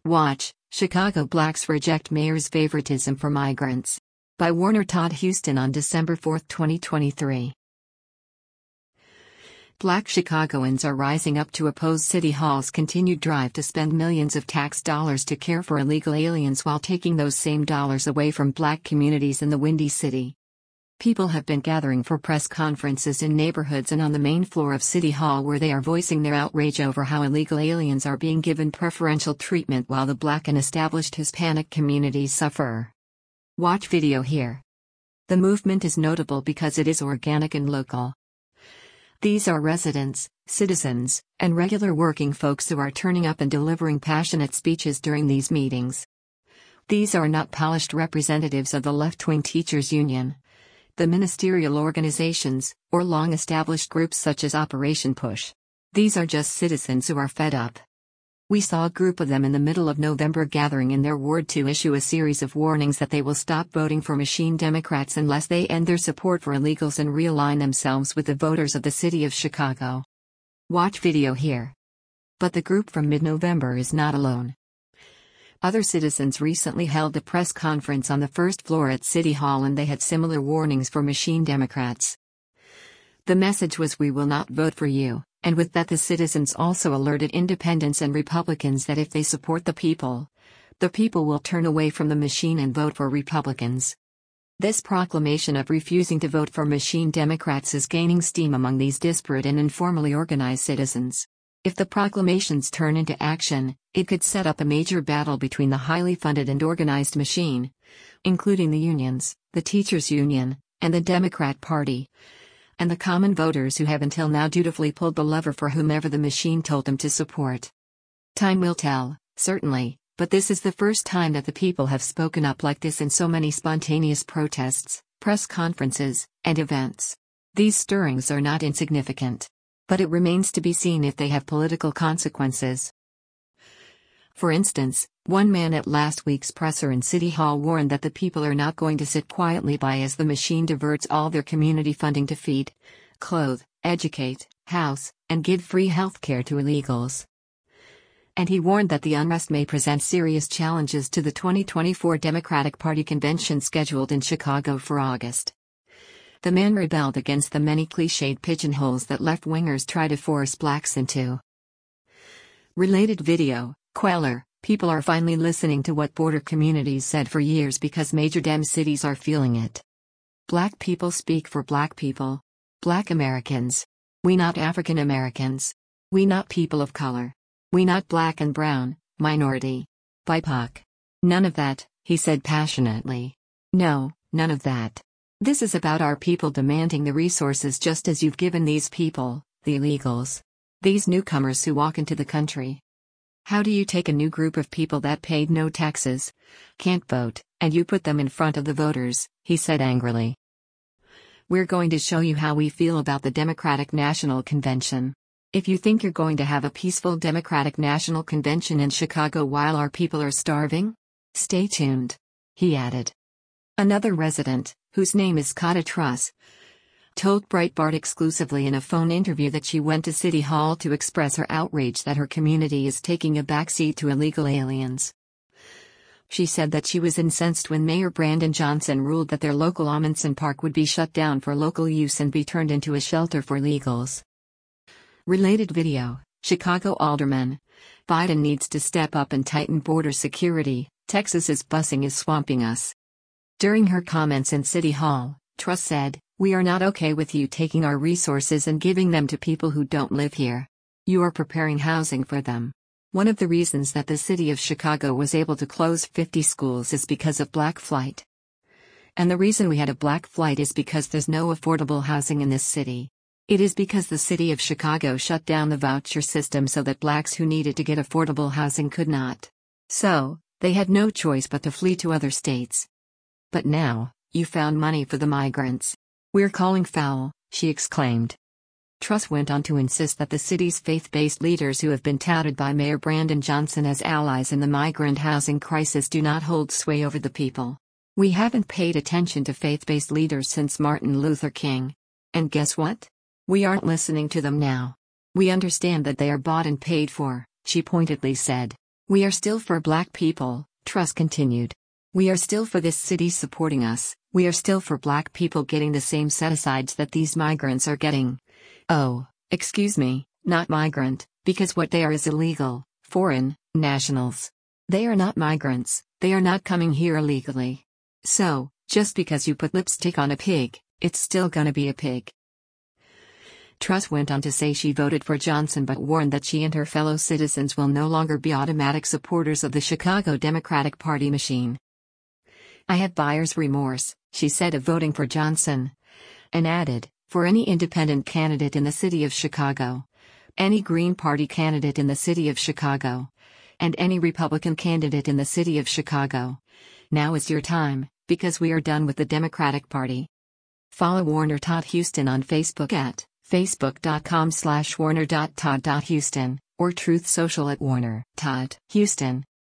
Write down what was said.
Watch, Chicago Blacks Reject Mayor's Favoritism for Migrants. By Warner Todd Houston on December 4, 2023. Black Chicagoans are rising up to oppose City Hall's continued drive to spend millions of tax dollars to care for illegal aliens while taking those same dollars away from black communities in the Windy City. People have been gathering for press conferences in neighborhoods and on the main floor of City Hall where they are voicing their outrage over how illegal aliens are being given preferential treatment while the black and established Hispanic communities suffer. Watch video here. The movement is notable because it is organic and local. These are residents, citizens, and regular working folks who are turning up and delivering passionate speeches during these meetings. These are not polished representatives of the left-wing teachers' union, the ministerial organizations, or long-established groups such as Operation Push. These are just citizens who are fed up. We saw a group of them in the middle of November gathering in their ward to issue a series of warnings that they will stop voting for machine Democrats unless they end their support for illegals and realign themselves with the voters of the city of Chicago. Watch video here. But the group from mid-November is not alone. Other citizens recently held a press conference on the first floor at City Hall and they had similar warnings for machine Democrats. The message was, "We will not vote for you," and with that the citizens also alerted independents and Republicans that if they support the people will turn away from the machine and vote for Republicans. This proclamation of refusing to vote for machine Democrats is gaining steam among these disparate and informally organized citizens. If the proclamations turn into action, it could set up a major battle between the highly funded and organized machine, including the unions, the teachers' union, and the Democrat Party, and the common voters who have until now dutifully pulled the lever for whomever the machine told them to support. Time will tell, certainly, but this is the first time that the people have spoken up like this in so many spontaneous protests, press conferences, and events. These stirrings are not insignificant. But it remains to be seen if they have political consequences. For instance, one man at last week's presser in City Hall warned that the people are not going to sit quietly by as the machine diverts all their community funding to feed, clothe, educate, house, and give free health care to illegals. And he warned that the unrest may present serious challenges to the 2024 Democratic Party convention scheduled in Chicago for August. The man rebelled against the many cliched pigeonholes that left-wingers try to force blacks into. Related video, Queller, people are finally listening to what border communities said for years because major Dem cities are feeling it. Black people speak for black people. Black Americans. We not African Americans. We not people of color. We not black and brown, minority. BIPOC. None of that, he said passionately. No, none of that. This is about our people demanding the resources just as you've given these people, the illegals. These newcomers who walk into the country. How do you take a new group of people that paid no taxes, can't vote, and you put them in front of the voters, he said angrily. We're going to show you how we feel about the Democratic National Convention. If you think you're going to have a peaceful Democratic National Convention in Chicago while our people are starving, stay tuned, he added. Another resident, whose name is Kata Truss, told Breitbart exclusively in a phone interview that she went to City Hall to express her outrage that her community is taking a backseat to illegal aliens. She said that she was incensed when Mayor Brandon Johnson ruled that their local Amundsen Park would be shut down for local use and be turned into a shelter for illegals. Related video, Chicago Alderman. Biden needs to step up and tighten border security, Texas's busing is swamping us. During her comments in City Hall, Truss said, "We are not okay with you taking our resources and giving them to people who don't live here. You are preparing housing for them." One of the reasons that the city of Chicago was able to close 50 schools is because of black flight. And the reason we had a black flight is because there's no affordable housing in this city. It is because the city of Chicago shut down the voucher system so that blacks who needed to get affordable housing could not. So, they had no choice but to flee to other states. But now, you found money for the migrants. We're calling foul, she exclaimed. Truss went on to insist that the city's faith-based leaders who have been touted by Mayor Brandon Johnson as allies in the migrant housing crisis do not hold sway over the people. We haven't paid attention to faith-based leaders since Martin Luther King. And guess what? We aren't listening to them now. We understand that they are bought and paid for, she pointedly said. We are still for black people, Truss continued. We are still for this city supporting us, we are still for black people getting the same set-asides that these migrants are getting. Oh, excuse me, not migrant, because what they are is illegal, foreign, nationals. They are not migrants, they are not coming here illegally. So, just because you put lipstick on a pig, it's still gonna be a pig. Truss went on to say she voted for Johnson but warned that she and her fellow citizens will no longer be automatic supporters of the Chicago Democratic Party machine. I have buyer's remorse, she said of voting for Johnson. And added, for any independent candidate in the city of Chicago, any Green Party candidate in the city of Chicago, and any Republican candidate in the city of Chicago. Now is your time, because we are done with the Democratic Party. Follow Warner Todd Houston on Facebook at facebook.com/warner.todd.houston, or Truth Social at Warner Todd Houston.